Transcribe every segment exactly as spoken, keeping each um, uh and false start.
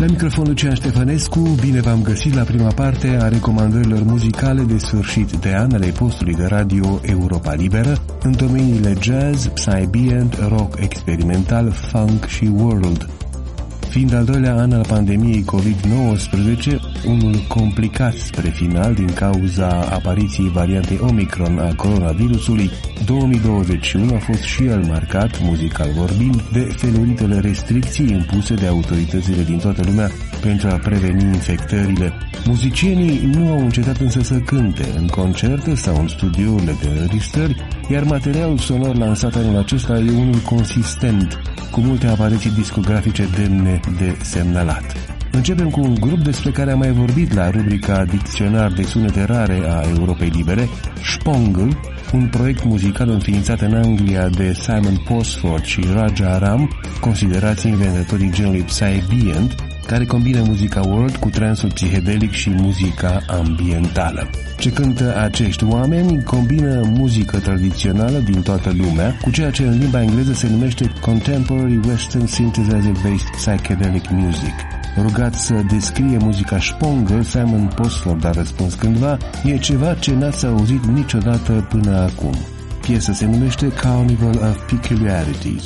La microfon Lucian Ștefănescu, bine v-am găsit la prima parte a recomandărilor muzicale de sfârșit de an ale postului de radio Europa Liberă în domeniile jazz, psy-ambient, rock experimental, funk și world. Fiind al doilea an al pandemiei covid nouăsprezece, unul complicat spre final din cauza apariției variantei Omicron a coronavirusului, două mii douăzeci și unu a fost și el marcat, muzical vorbind, de feluritele restricții impuse de autoritățile din toată lumea pentru a preveni infectările. Muzicienii nu au încetat însă să cânte în concerte sau în studiourile de înregistrări, iar materialul sonor lansat anul acesta e unul consistent, cu multe apariții discografice demne de semnalat. Începem cu un grup despre care am mai vorbit la rubrica Dicționar de sunete rare a Europei Libere, Spongle, un proiect muzical înființat în Anglia de Simon Posford și Raja Ram, considerați inventatorii genului psy-ambient, care combină muzica world cu transul psihedelic și muzica ambientală. Ce cântă acești oameni combină muzică tradițională din toată lumea cu ceea ce în limba engleză se numește Contemporary Western Synthesizer-Based Psychedelic Music. Rugat să descrie muzica Spongle, Simon Posford a răspuns cândva: e ceva ce n-ați auzit niciodată până acum. Piesa se numește Carnival of Peculiarities.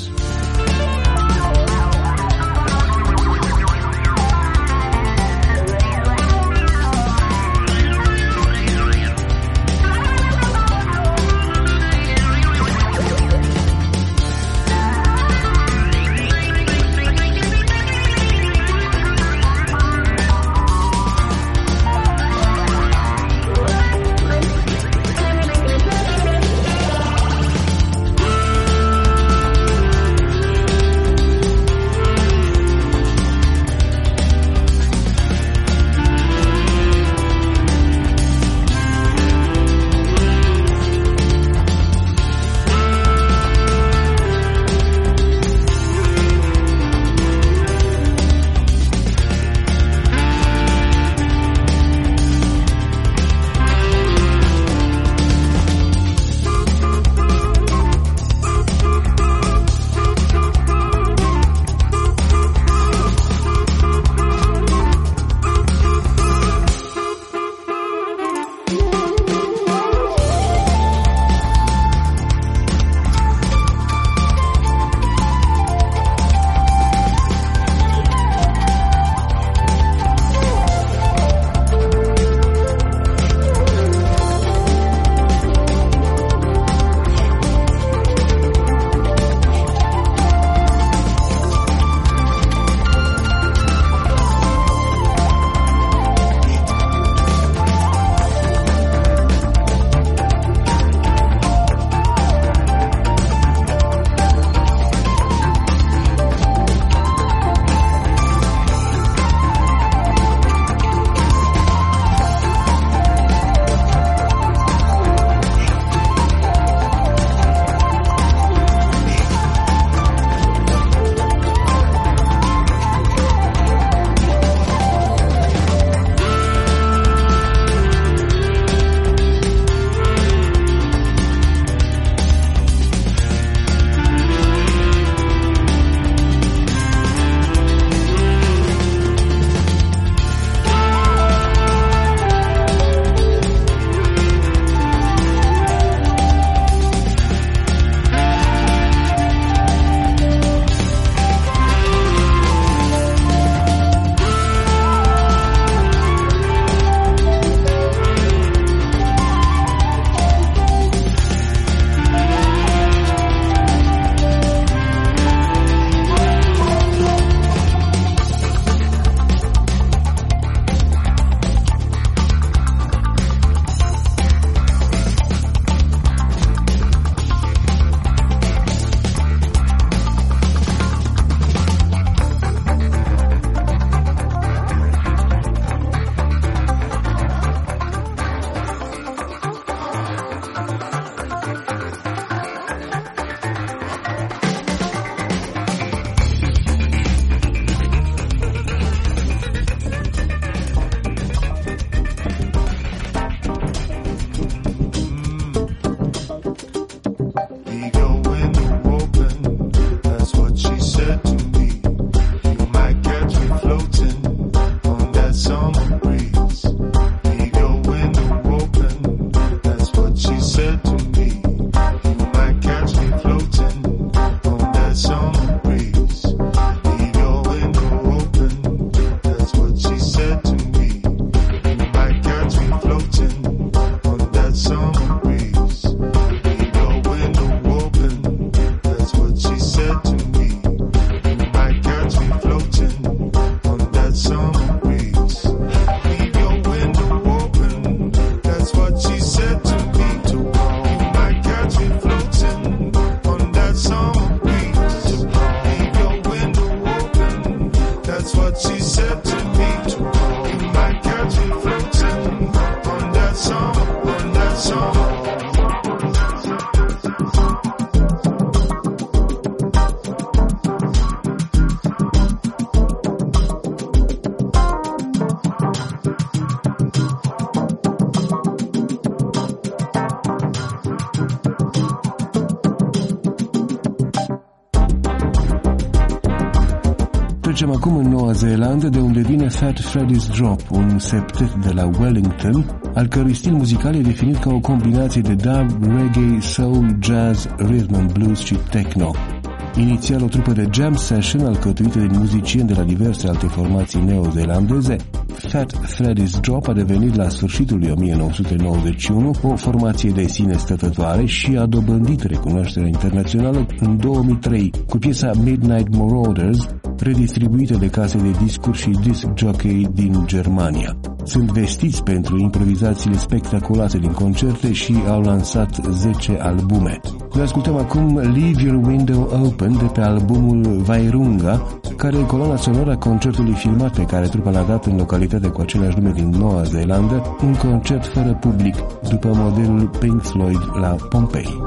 Trecem acum în Noua Zeelandă, de unde vine Fat Freddy's Drop, un septet de la Wellington, al cărui stil muzical e definit ca o combinație de dub, reggae, soul, jazz, rhythm and blues și techno. Inițial o trupă de jam session alcătuită din muzicieni de la diverse alte formații neozeelandeze, Fat Freddy's Drop a devenit la sfârșitul lui o mie nouă sute nouăzeci și unu o formație de sine stătătoare și a dobândit recunoașterea internațională în două mii trei cu piesa Midnight Marauders, redistribuită de case de discuri și disc jockey din Germania. Sunt vestiți pentru improvizațiile spectaculoase din concerte și au lansat zece albume. Noi ascultăm acum Leave Your Window Open de pe albumul Vairunga, care e coloana sonoră a concertului filmat pe care trupa l-a dat în localitate cu același nume din Noua Zeelandă, un concert fără public, după modelul Pink Floyd la Pompei.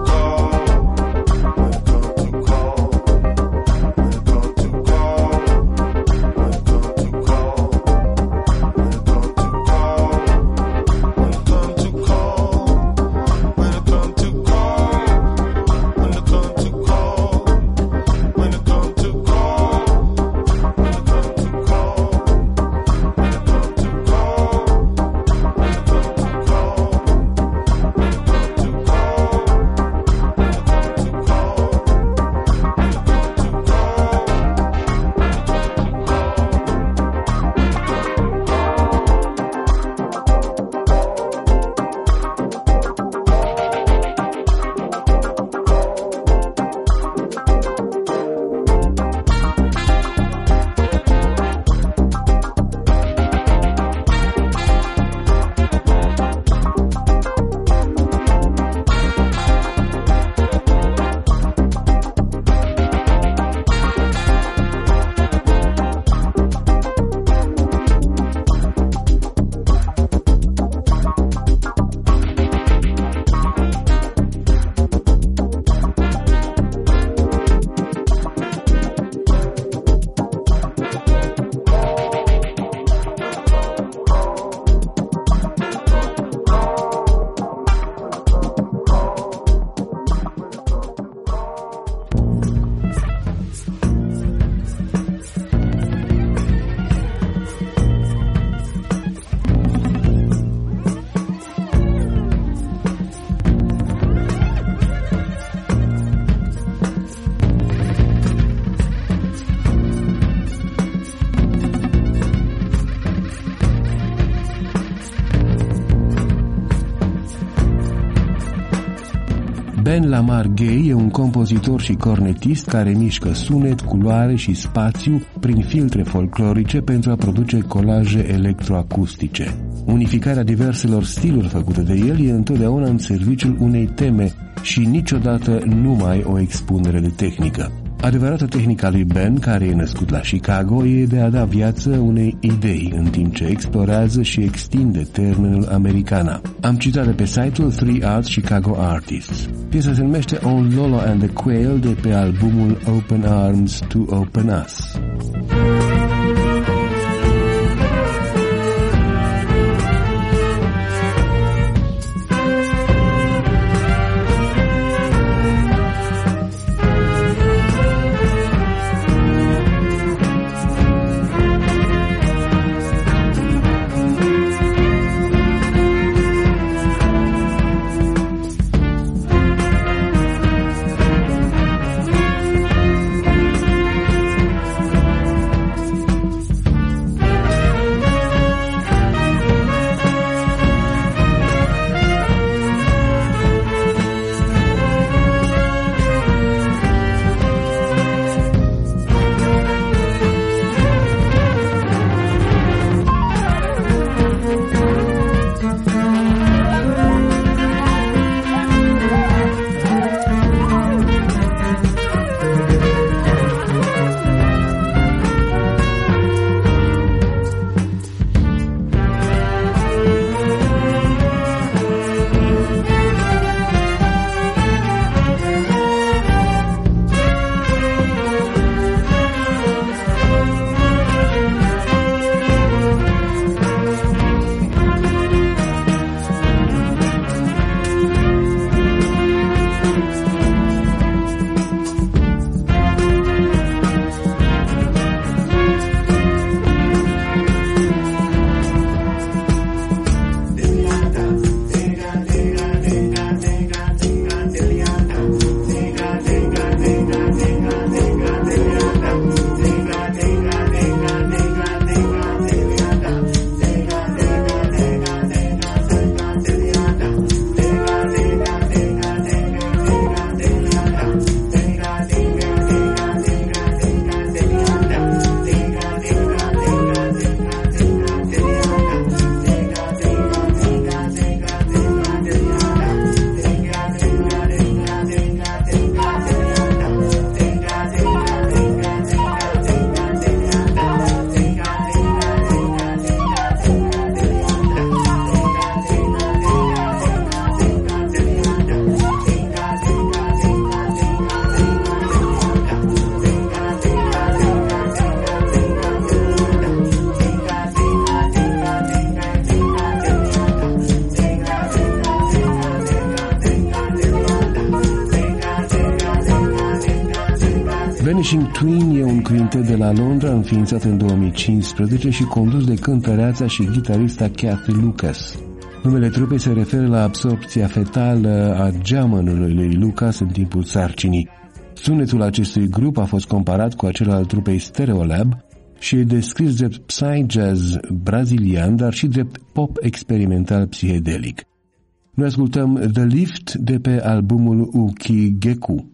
Ben Lamar Gay e un compozitor și cornetist care mișcă sunet, culoare și spațiu prin filtre folclorice pentru a produce colaje electroacustice. Unificarea diverselor stiluri făcute de el e întotdeauna în serviciul unei teme și niciodată numai o expunere de tehnică. Adevărata tehnică a lui Ben, care e născut la Chicago, e de a da viață unei idei, în timp ce explorează și extinde termenul americana. Am citat de pe site-ul Three Arts Chicago Artists. Piesa se numește Old Lolo and the Quail de pe albumul Open Arms to Open Us. Dancing Twin e un quintet de la Londra înființat în două mii cincisprezece și condus de cântăreața și gitarista Kathy Lucas. Numele trupei se referă la absorpția fetală a geamănului lui Lucas în timpul sarcinii. Sunetul acestui grup a fost comparat cu acela al trupei Stereolab și e descris drept psy-jazz brazilian, dar și drept pop experimental psihedelic. Noi ascultăm The Lift de pe albumul Uki Geku.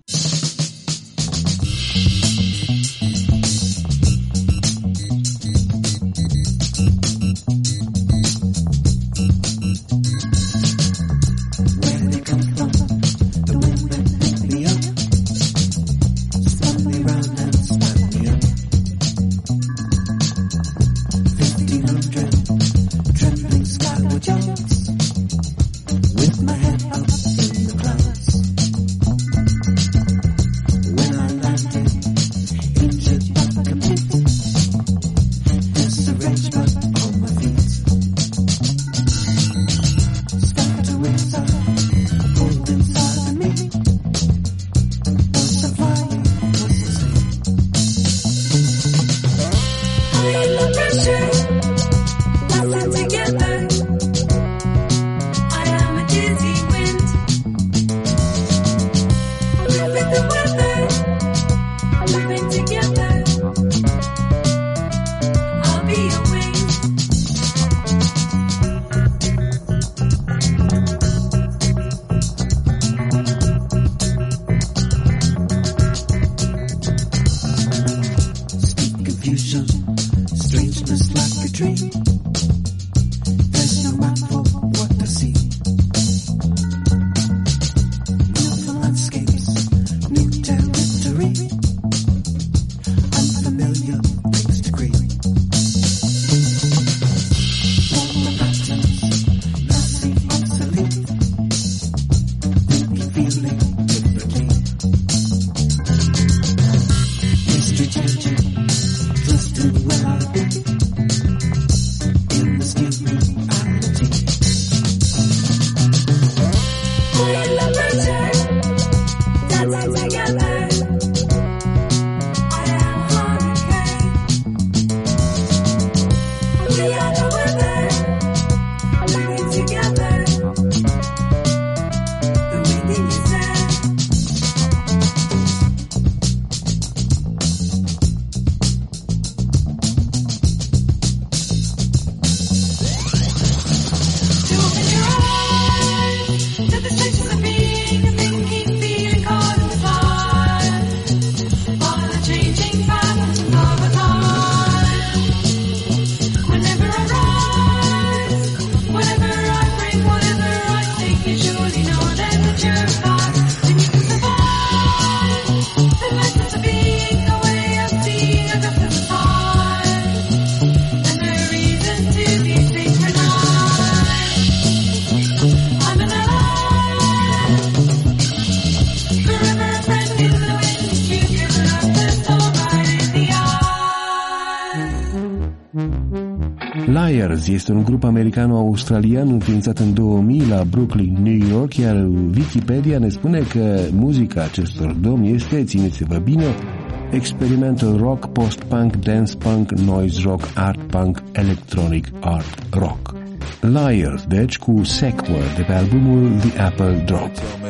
Liars este un grup americano-australian înființat în două mii la Brooklyn, New York, iar Wikipedia ne spune că muzica acestor domni este, țineți-vă bine, experimental rock, post-punk, dance-punk, noise rock, art-punk, electronic art rock. Liars, deci, cu Sequer de pe albumul The Apple Drop.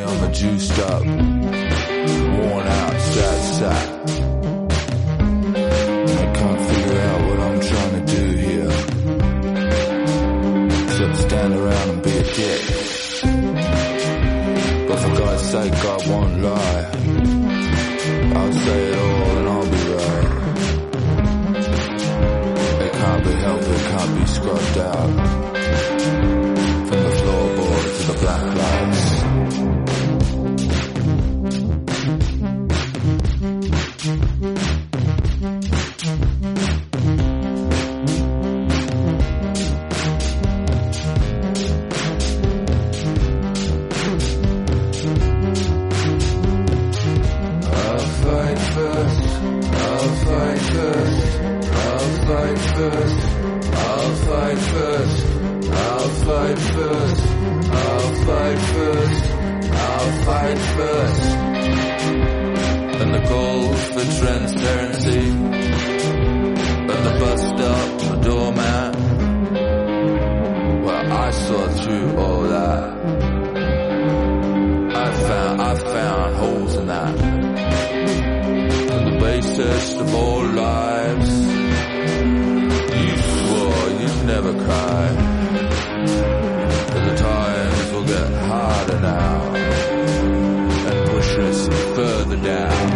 Stand around and be a dick, but for God's sake I won't lie. I'll say it all and I'll be right. It can't be helped, it can't be scrubbed out. From the floorboards to the black lights. and the calls for transparency. At the bus stop, the doormat. Well, I saw through all that. I found, I found holes in that. And the basis of all lives. You swore you'd never cry. But the times will get harder now. And push us further down.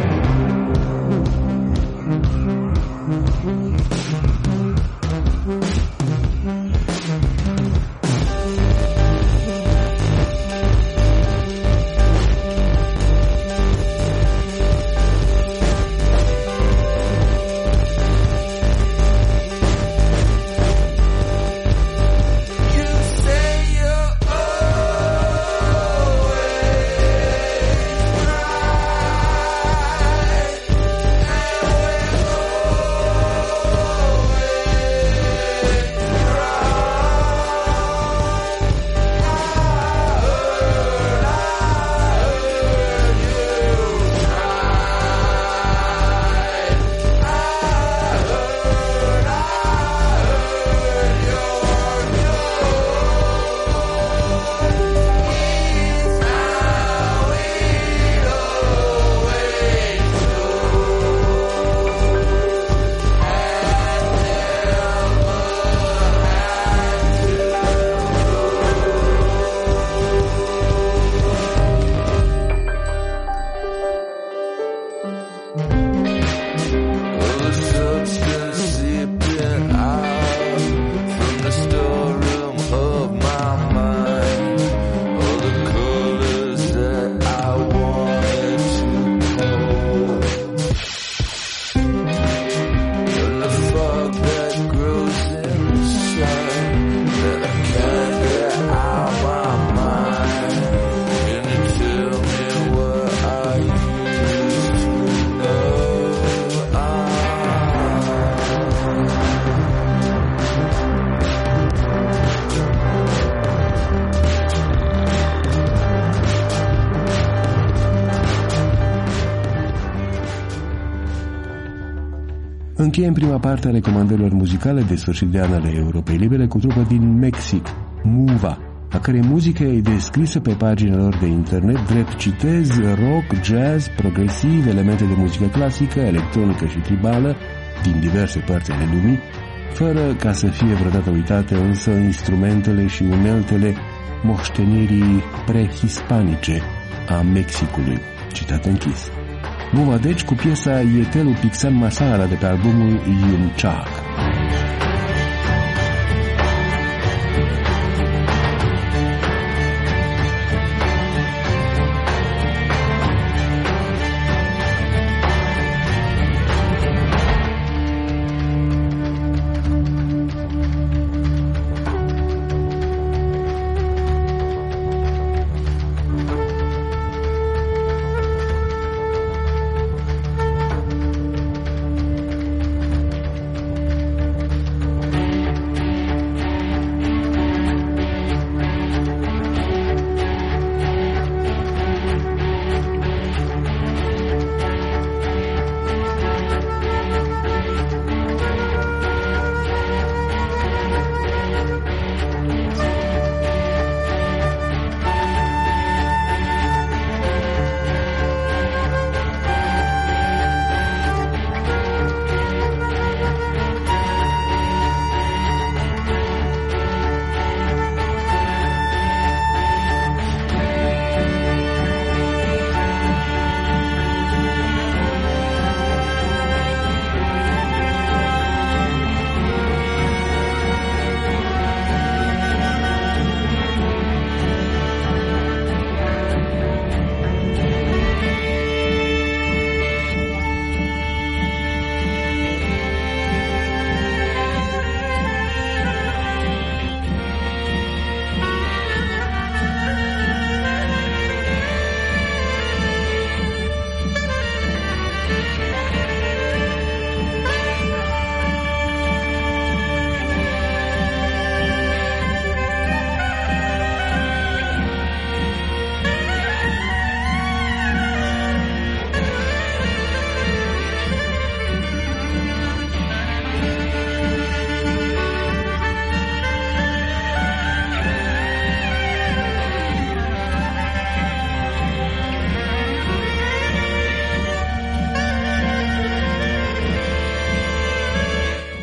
Încheiem prima parte a recomandărilor muzicale de sfârșit de an ale Europei Libere cu trupă din Mexic, Muva, a cărei muzică e descrisă pe paginile lor de internet drept, citez, rock, jazz, progresiv, elemente de muzică clasică, electronică și tribală din diverse părți ale lumii, fără ca să fie vreodată uitate însă instrumentele și uneltele moștenirii prehispanice a Mexicului. Citat închis. Muva deci cu piesa Ietelul Pixan Masara de pe albumul Yumchak.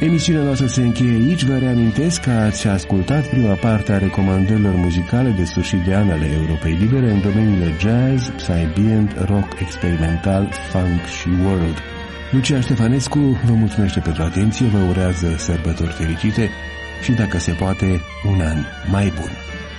Emisiunea noastră se încheie aici. Vă reamintesc că ați ascultat prima parte a recomandărilor muzicale de sfârșit de an ale Europei Libere în domeniile jazz, psy-ambient, rock experimental, funk și world. Lucia Ștefănescu vă mulțumește pentru atenție, vă urează sărbători fericite și, dacă se poate, un an mai bun.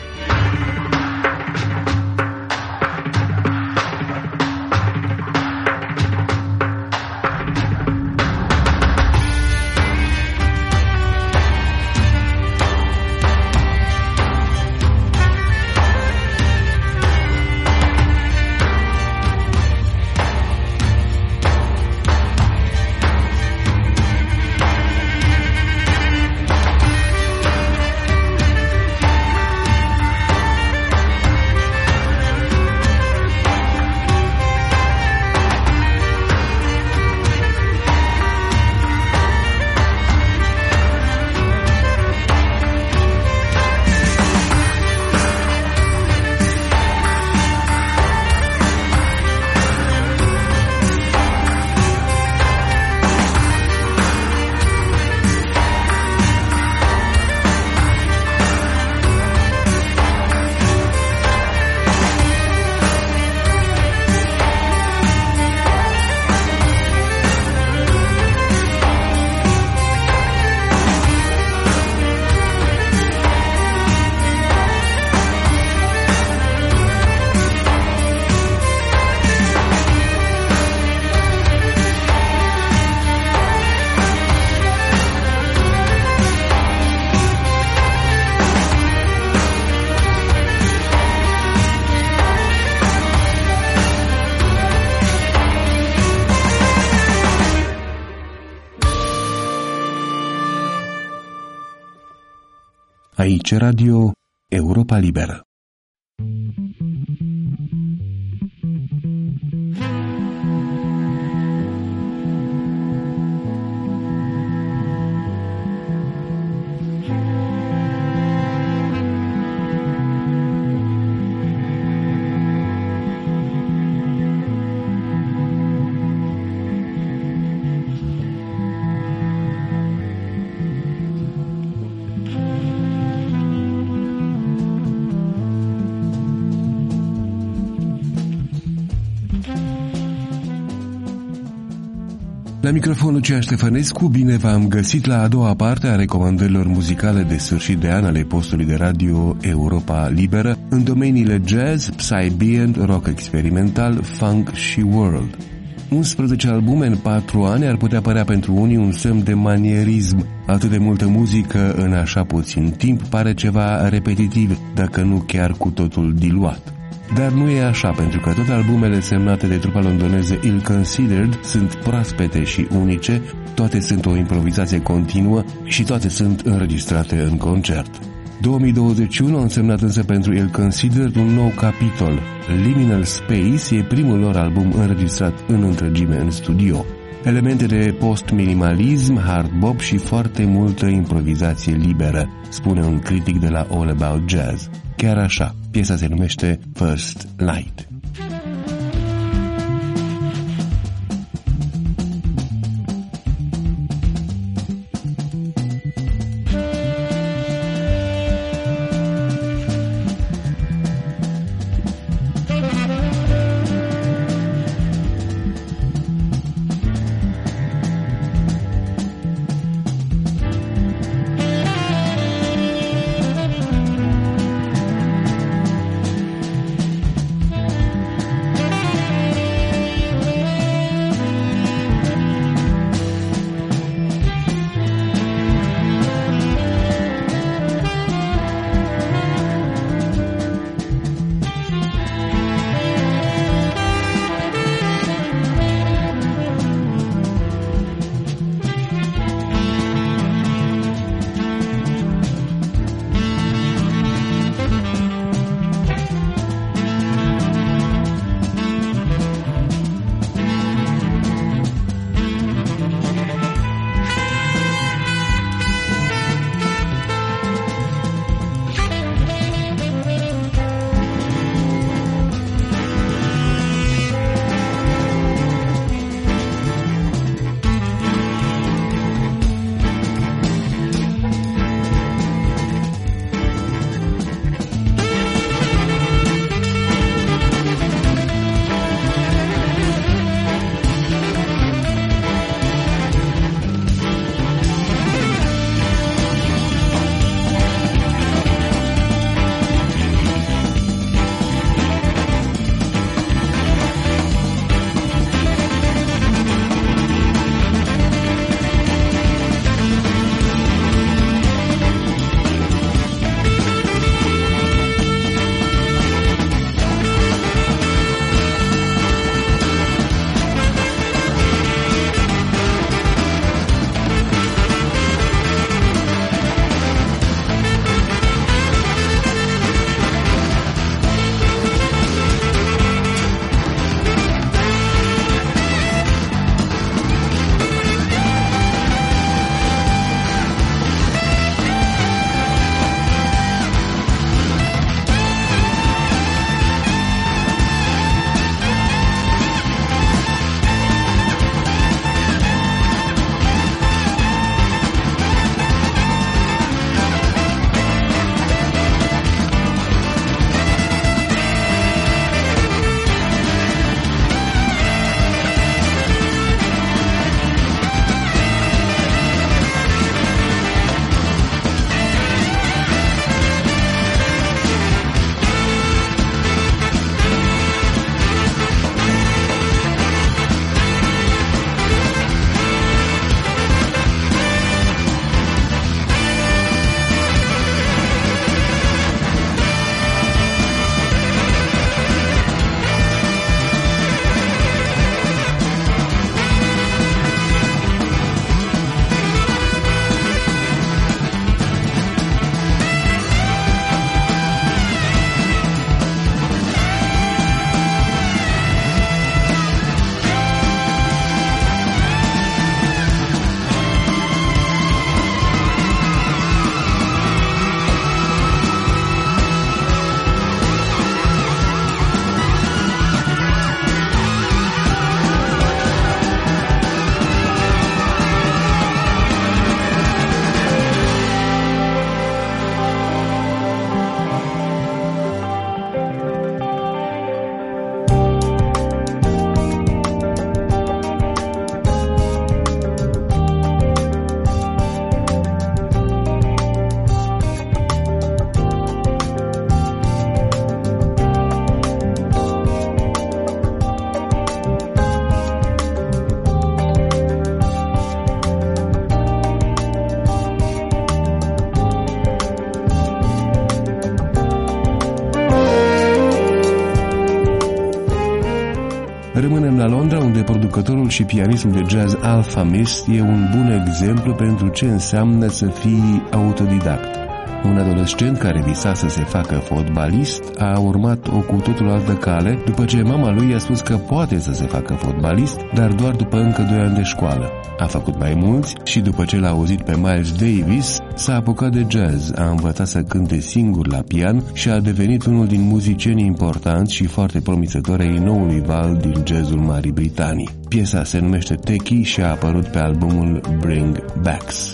Aici Radio Europa Liberă. La microfon Lucia Ștefănescu, bine v-am găsit la a doua parte a recomandărilor muzicale de sfârșit de an ale postului de radio Europa Liberă în domeniile jazz, psy-ambient, rock experimental, funk și world. unsprezece albume în patru ani ar putea părea pentru unii un semn de manierism. Atât de multă muzică în așa puțin timp pare ceva repetitiv, dacă nu chiar cu totul diluat. Dar nu e așa, pentru că toate albumele semnate de trupa londoneză Ill Considered sunt proaspete și unice, toate sunt o improvizație continuă și toate sunt înregistrate în concert. două mii douăzeci și unu a însemnat însă pentru Ill Considered un nou capitol. Liminal Space e primul lor album înregistrat în întregime în studio. Elemente de post-minimalism, hard bop și foarte multă improvizație liberă, spune un critic de la All About Jazz. Chiar așa, piesa se numește First Light. producătorul și pianistul de jazz Alfa Mist e un bun exemplu pentru ce înseamnă să fii autodidact. Un adolescent care visa să se facă fotbalist a urmat o cu totul altă cale după ce mama lui i-a spus că poate să se facă fotbalist, dar doar după încă doi ani de școală. A făcut mai mulți și după ce l-a auzit pe Miles Davis, s-a apucat de jazz, a învățat să cânte singur la pian și a devenit unul din muzicienii importanți și foarte promițători ai noului val din jazzul Marii Britanii. Piesa se numește Techie și a apărut pe albumul Bring Backs.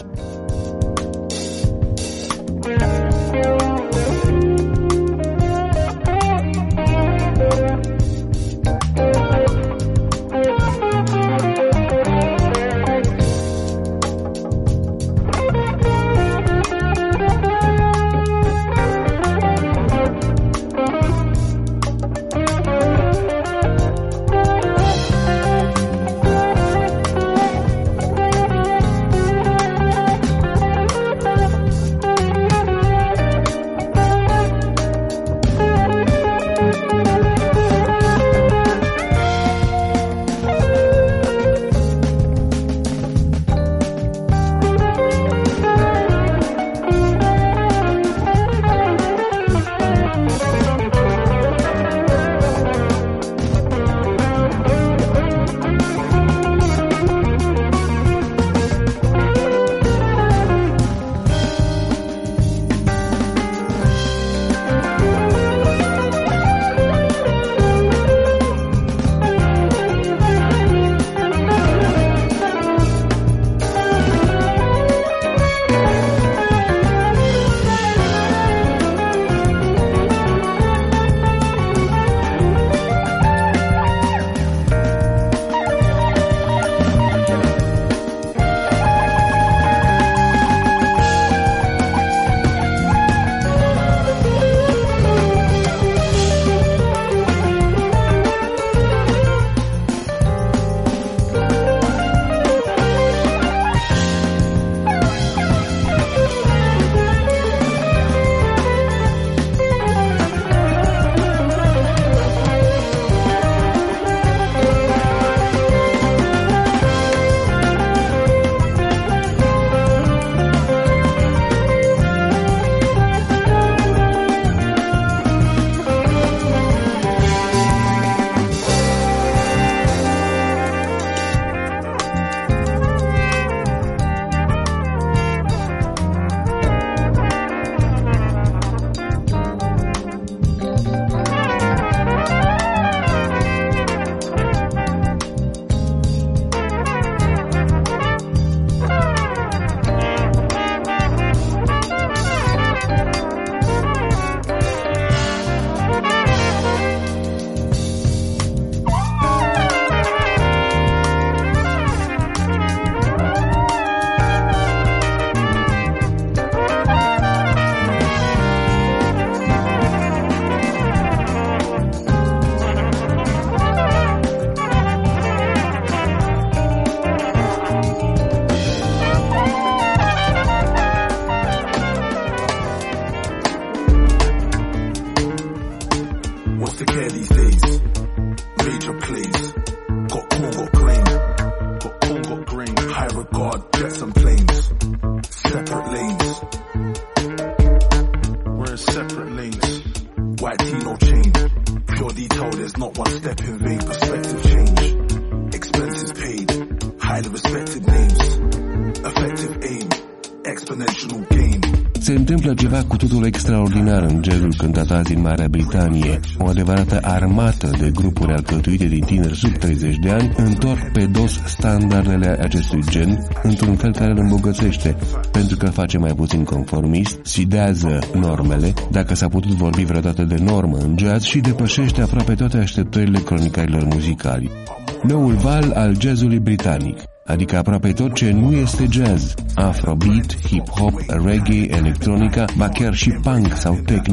Se întâmplă ceva cu totul extraordinar în jazzul cântat azi în Marea Britanie. O adevărată armată de grupuri alcătuite din tineri sub treizeci de ani întorc pe dos standardele acestui gen într-un fel care îl îmbogățește, pentru că face mai puțin conformist, sfidează normele, dacă s-a putut vorbi vreodată de normă în jazz, și depășește aproape toate așteptările cronicarilor muzicali. Noul val al jazzului britanic, adică aproape tot ce nu este jazz, afrobeat, hip-hop, reggae, electronica, ba chiar și punk sau techno,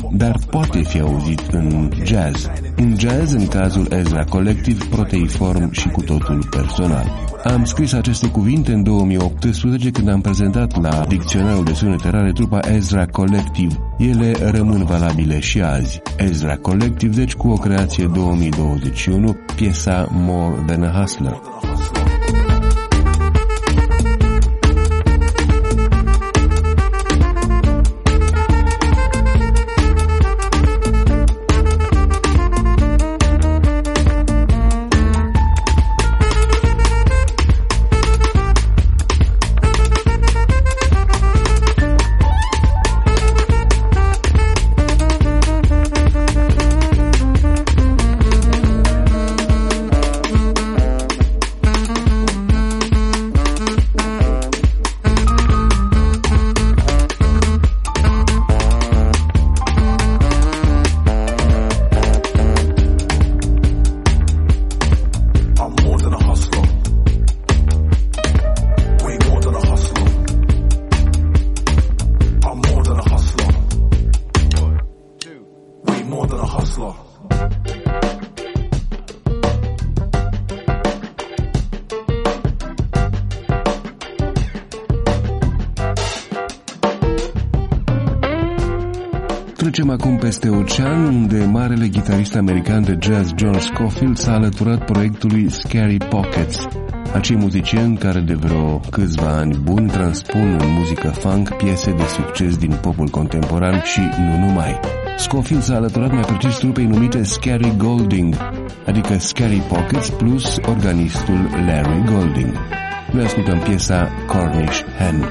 dar poate fi auzit în jazz. Un jazz, în cazul Ezra Collective, proteiform și cu totul personal. Am scris aceste cuvinte în două mii optsprezece când am prezentat la Dicționarul de Sunete Rare trupa Ezra Collective. Ele rămân valabile și azi. Ezra Collective, deci cu o creație două mii douăzeci și unu, piesa More Than a Hustler. Trecem acum peste ocean, unde marele gitarist american de jazz John Scofield s-a alăturat proiectului Scary Pockets, acei muzicieni care de vreo câțiva ani buni transpun în muzică funk piese de succes din popul contemporan și nu numai. Scofield s-a alăturat mai precis trupei numite Scary Golding, adică Scary Pockets plus organistul Larry Golding. Noi ascultăm piesa Cornish Hen.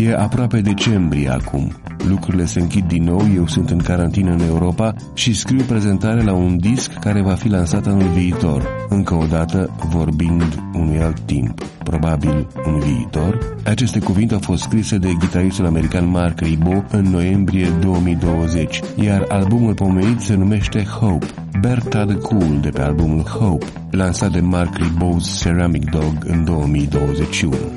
E aproape decembrie acum. Lucrurile se închid din nou, eu sunt în carantină în Europa și scriu prezentare la un disc care va fi lansat anul viitor. Încă o dată, vorbind unui alt timp, probabil un viitor. Aceste cuvinte au fost scrise de gitaristul american Marc Ribot în noiembrie două mii douăzeci, iar albumul pomenit se numește Hope. Bertha the Cool de pe albumul Hope, lansat de Marc Ribot's Ceramic Dog în două mii douăzeci și unu.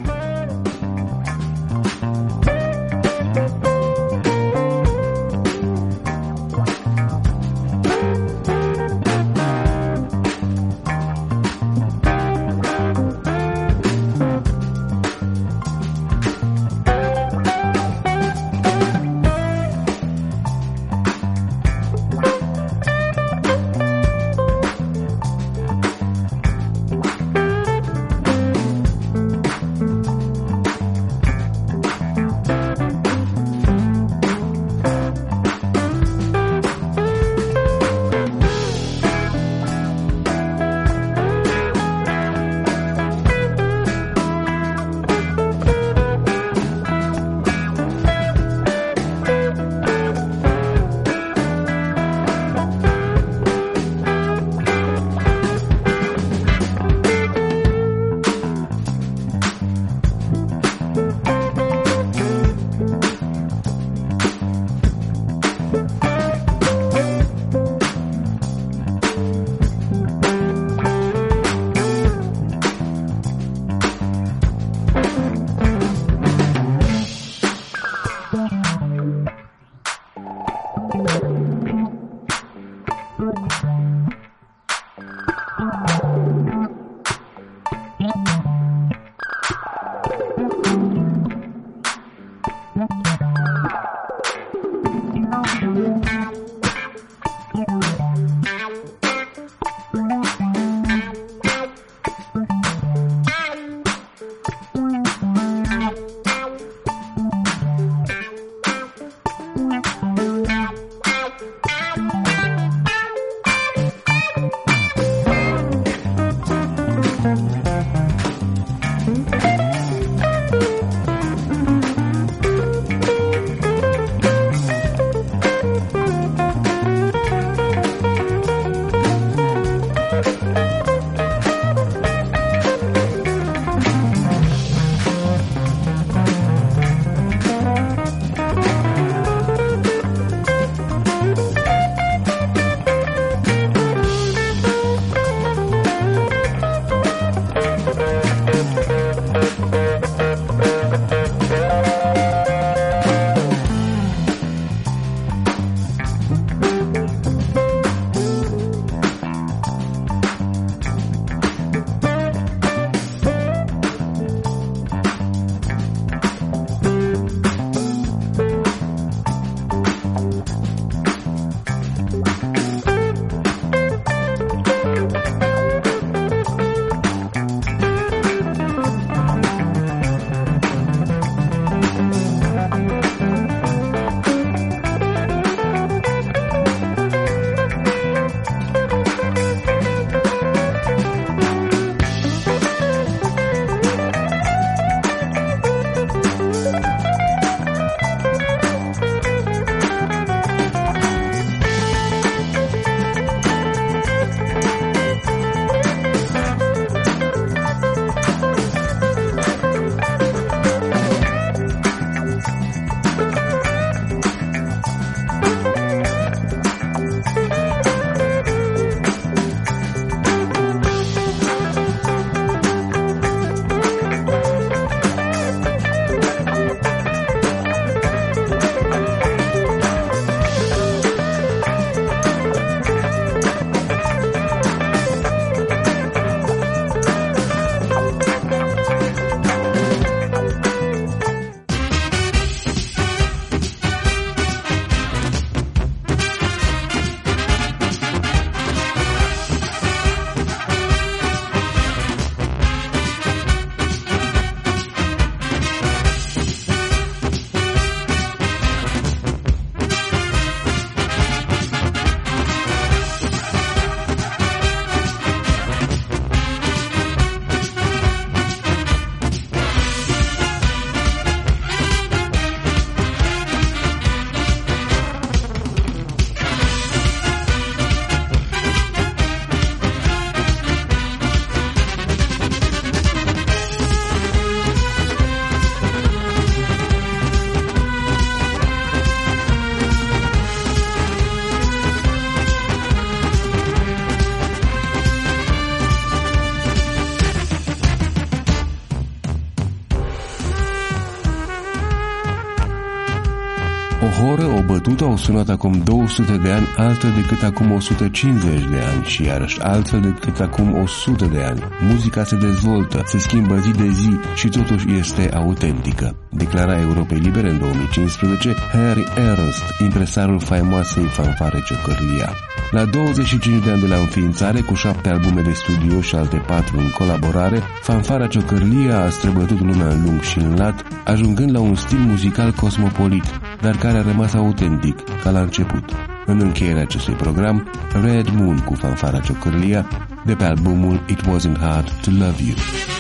trecută au sunat acum două sute de ani altfel decât acum o sută cincizeci de ani și iarăși altfel decât acum o sută de ani. Muzica se dezvoltă, se schimbă zi de zi și totuși este autentică, declara Europei Libere în două mii cincisprezece Harry Ernst, impresarul faimoasei fanfare Ciocărlia. La douăzeci și cinci de ani de la înființare, cu șapte albume de studio și alte patru în colaborare, fanfara Ciocărlia a străbătut lumea în lung și în lat, ajungând la un stil muzical cosmopolit, dar care a rămas autentic, ca la început. În încheierea acestui program, Red Moon cu fanfara Ciocărlia, de pe albumul It Wasn't Hard to Love You.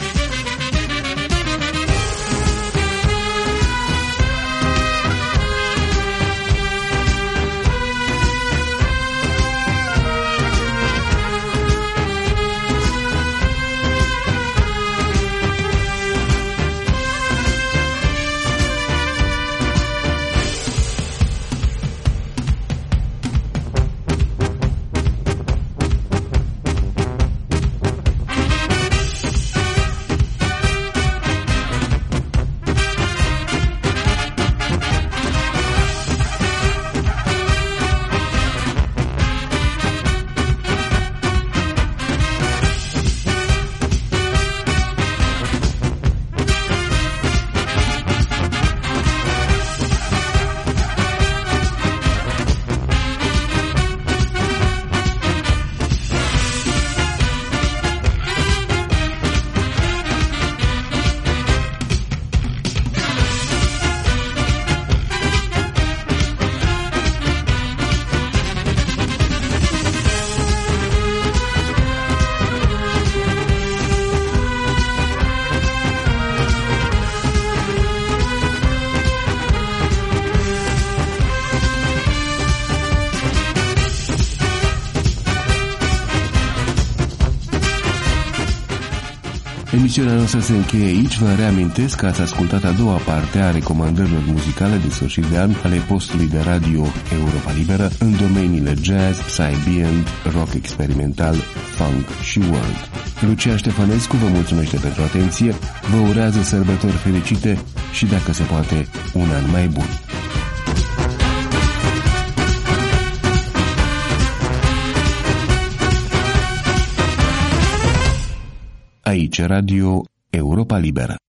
Emisiunea noastră se încheie aici. Vă reamintesc că ați ascultat a doua parte a recomandărilor muzicale de sfârșit de an ale postului de radio Europa Liberă în domeniile jazz, psy-ambient, rock experimental, funk și world. Lucia Ștefănescu vă mulțumește pentru atenție, vă urează sărbători fericite și, dacă se poate, un an mai bun. Aici Radio Europa Liberă.